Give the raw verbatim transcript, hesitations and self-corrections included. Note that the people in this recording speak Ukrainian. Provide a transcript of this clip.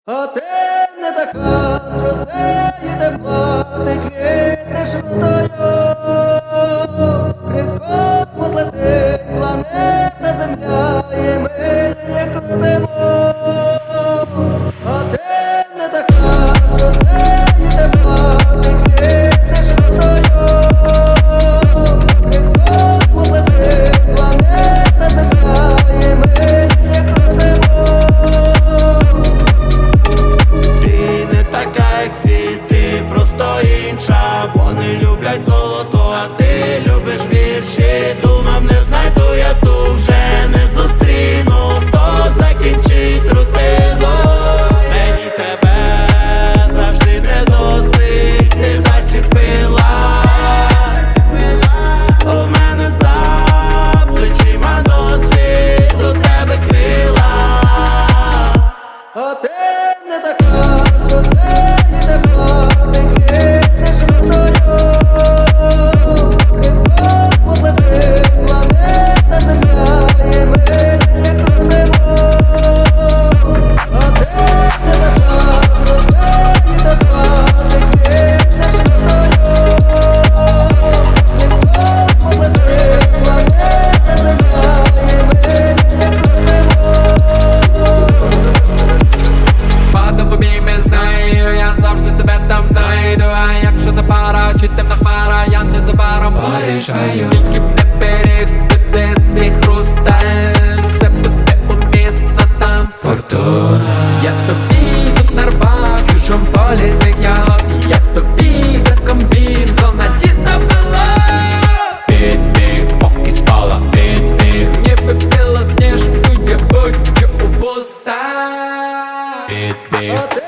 А ти не така з росеї тепла, ти квітнеш рутою, крізь космос летить планета Земля, і ми її крутимо. А ти не така з росеї тепла, ти квітнеш рутою, крізь космос летить планета Земля, і ми її крутимо. Як всі, ти просто інша. Вони люблять золото, а ти любиш вірші. Думав, не знайду я ту, вже не зустріну, хто закінчить рутину. Мені тебе завжди не досить, ти зачепила. У мене за плечима досвід, у тебе крила. А ти не така з росеї тепла, ти квітнеш рутою, крізь космос летить планета Земля, і ми її крутимо. А ти не така з росеї тепла, ти квітнеш рутою, крізь космос летить планета Земля, і ми її крутимо. Падав обійми, знаю, я завжди себе там знайду. А якщо це пара чи темна хмара, я незабаром порішаю. Скільки б не перекиди свій хрусталь, все буде умісно, там фортуна. Я тобі тут нарвав, в чужом полі цих ягод. Я тобі без комбінзона дійсно була. Підбіг, поки спала, підбіг, ніби білосніжку, я будь-що у пуста. Підбіг. А ти